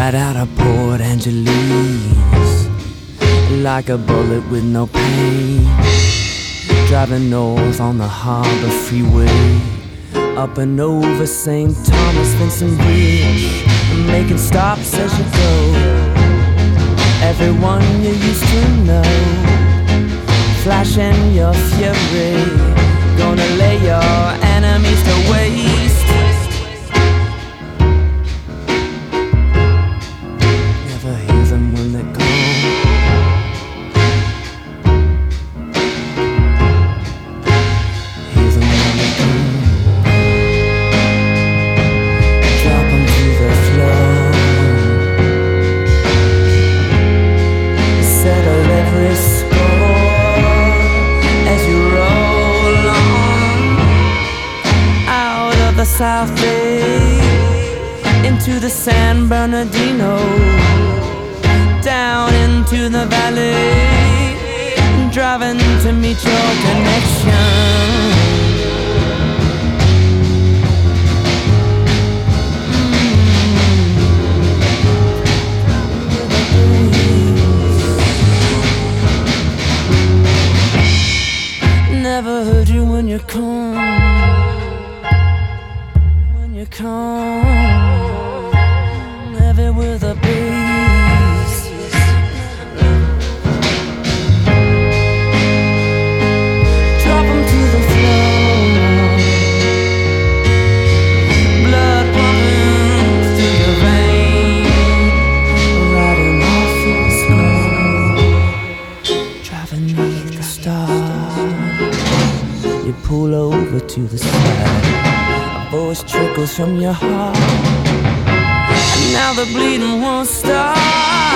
Right out of Port Angeles, like a bullet with no pain. Driving north on the Harbor Freeway, up and over St. Thomas Vincent Bridge, making stops as you go. Everyone you used to know, flashing your fury, gonna lay your enemies to waste. Never hear them when they're gone. Hear them when they're gone. Drop them to the floor. Settle every score as you roll on out of the South Bay into the San Bernardino, down into the valley, driving to meet your connection. Never heard you when you come, when you come, heavy with a bass. Drop 'em to the floor, blood pumping through your veins, riding off your skull, driving neath the stars. You pull over to the side, a voice trickles from your heart, and now the bleeding won't stop.